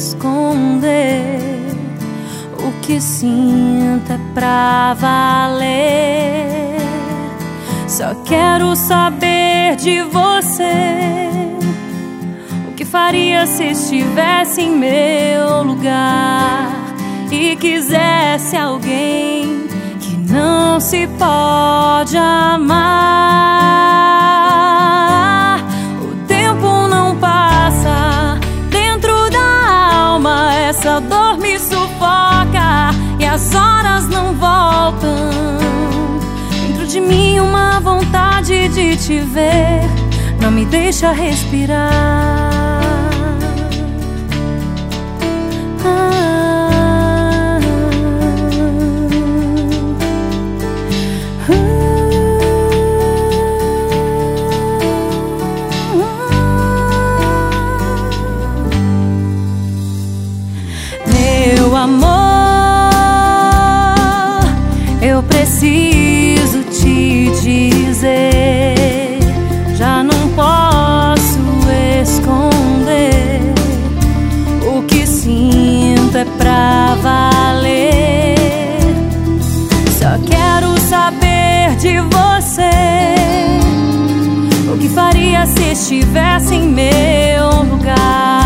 esconder. O que sinto é pra valer. Só quero saber de você. O que faria se estivesse em meu lugar e quisesse alguém que não se pode amar? O tempo não passa dentro da alma, essa dor me sufoca e as horas não voltam. Dentro de mim uma vontade de te ver não me deixa respirar. Meu amor, eu preciso te dizer, já não posso esconder. O que sinto é pra valer. Só quero saber de você. O que faria se estivesse em meu lugar